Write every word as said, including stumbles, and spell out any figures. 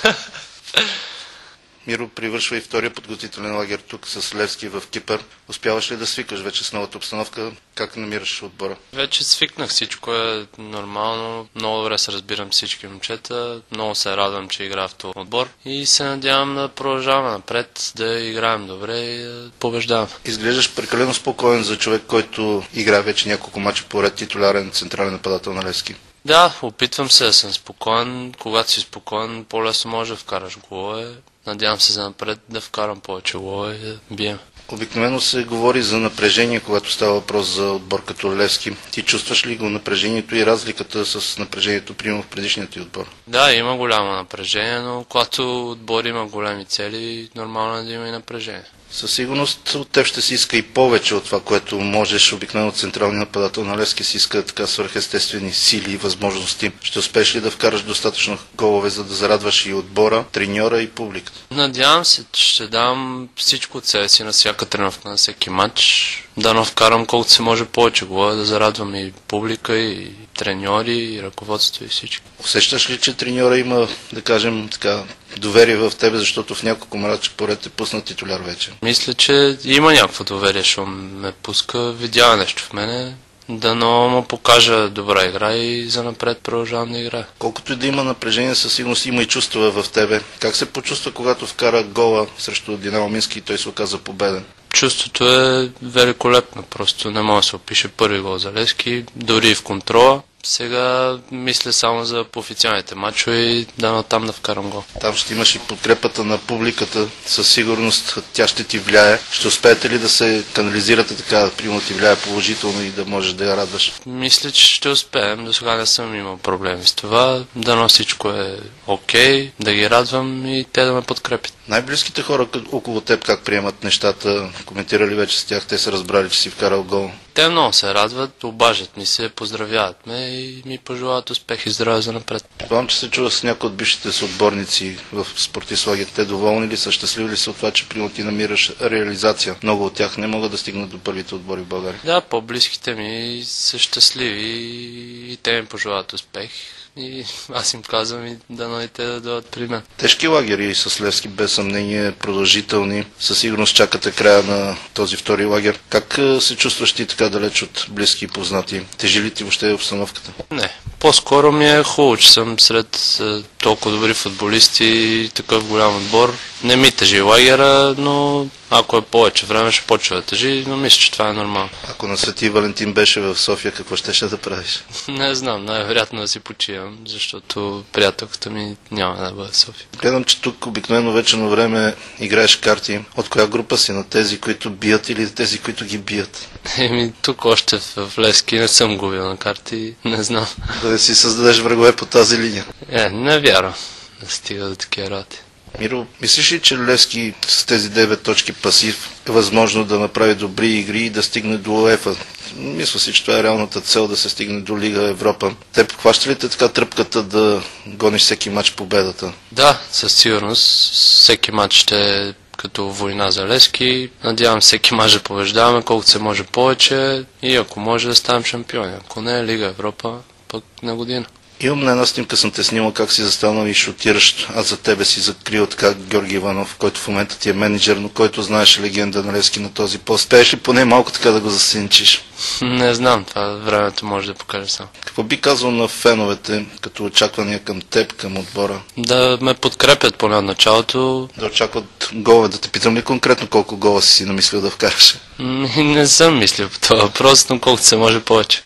Миро, привършва и втория подготвителен лагер тук с Левски в Кипър. Успяваш ли да свикаш вече с новата обстановка? Как намираш отбора? Вече свикнах, всичко е нормално. Много добре се разбирам всички момчета. Много се радвам, че играя в този отбор. И се надявам да продължаваме напред, да играем добре и да побеждаваме. Изглеждаш прекалено спокоен за човек, който играе вече няколко мача поред, титулярен централен нападател на Левски. Да, опитвам се да съм спокоен. Когато си спокоен, по-лесно може да вкараш голове. Надявам се за напред да вкарам повече голове и да бием. Обикновено се говори за напрежение, когато става въпрос за отбор като Левски. Ти чувстваш ли го напрежението и разликата с напрежението, примерно в предишният ти отбор? Да, има голямо напрежение, но когато отбор има големи цели, нормално е да има и напрежение. Със сигурност от теб ще се иска и повече от това, което можеш. Обикновено централния нападател на Левски си иска така свръхестествени сили и възможности. Ще успееш ли да вкараш достатъчно голове, за да зарадваш и отбора, треньора и публиката? Надявам се, че ще дам всичко от себе си на всяка тренировка, на всеки матч. Да вкарам колкото се може повече голове, да зарадвам и публика, и треньори, и ръководство, и всички. Усещаш ли, че треньора има, да кажем, така, доверие в тебе, защото в няколко мача поред е пуснат титуляр вече? Мисля, че има някакво доверие, защото ме пуска, видя нещо в мене. Дано му покажа добра игра и занапред продължавам да играя. Колкото и да има напрежение, със сигурност има и чувства в тебе. Как се почувства, когато вкара гола срещу Динамо Мински и той се оказа победен? Чувството е великолепно, просто не може да се опише първи гол за Левски, дори и в контрола. Сега мисля само за по официалните мачове и да там да вкарам гол. Там ще имаш и подкрепата на публиката, със сигурност тя ще ти влияе. Ще успеете ли да се канализирате така, да примерно ти влияе положително и да можеш да я радваш? Мисля, че ще успеем. До сега не съм имал проблеми с това. Дано всичко е окей, да ги радвам и те да ме подкрепят. Най-близките хора около теб как приемат нещата? Коментирали вече с тях? Те са разбрали, че си вкарал гол? Те много се радват, обажат ми се, поздравяват ме и ми пожелават успех и здраве за напред. Предполагам, че се чува с някои от бившите съотборници в спортист лагер. Те доволни ли са, щастливи ли са от това, че примерно ти намираш реализация? Много от тях не могат да стигнат до първите отбори в България. Да, по-близките ми са щастливи и те ми пожелават успех. И аз им казвам и дано и те да дойдат при мен. Тежки лагери с Левски, без съмнение, продължителни. Със сигурност чакате края на този втори лагер. Как се чувстваш ти така далеч от близки и познати? Тежи ли ти въобще обстановката? Не. По-скоро ми е хубаво, че съм сред толкова добри футболисти и такъв голям отбор. Не ми тежи лагера, но ако е повече време, ще почва да тежи, но мисля, че това е нормално. Ако на Свети Валентин беше в София, какво ще ще да правиш? Не знам, най-вероятно да си почивам, защото приятелката ми няма да бъде в София. Гледам, че тук обикновено вечерно време играеш карти. От коя група си? На тези, които бият или тези, които ги бият? Еми, тук още в Левски не съм губил на карти, не знам. Да не си създадеш врагове по тази линия? Е, не вярвам да стига до такива работи. Миро, мислиш ли, че Левски с тези девет точки пасив е възможно да направи добри игри и да стигне до УЕФА? Мисля си, че това е реалната цел, да се стигне до Лига Европа. Те хваща ли те така тръпката да гониш всеки матч победата? Да, със сигурност. Всеки матч ще е като война за Левски. Надявам всеки мач да побеждаваме, колкото се може повече и ако може да станем шампиони. Ако не, Лига Европа, пък на година. Имам на една снимка, съм те снимал как си застанал и шутираш. Аз за тебе си закрил така Георги Иванов, който в момента ти е менеджер, но който знаеш легенда на Левски на този пост. Успееш ли поне малко така да го засенчиш? Не знам, това времето може да покаже сам. Какво би казал на феновете, като очаквания към теб, към отбора? Да ме подкрепят поне от началото. Да очакват голове. Да те питам ли конкретно колко гола си си намислил да вкараш? Не съм мислил по това въпрос, но колкото се може повече.